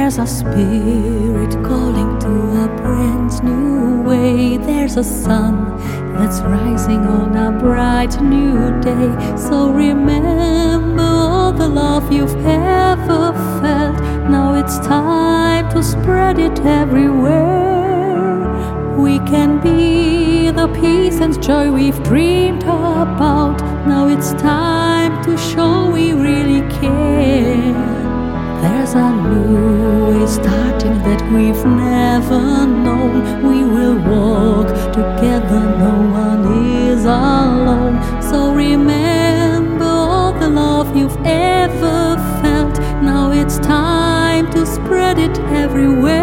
There's a spirit calling to a brand new way. There's a sun that's rising on a bright new day. So remember all the love you've ever felt. Now it's time to spread it everywhere. We can be the peace and joy we've dreamed about. Now it's time to show we really care. There's a new way starting that we've never known. We will walk together, no one is alone. So remember all the love you've ever felt. Now it's time to spread it everywhere.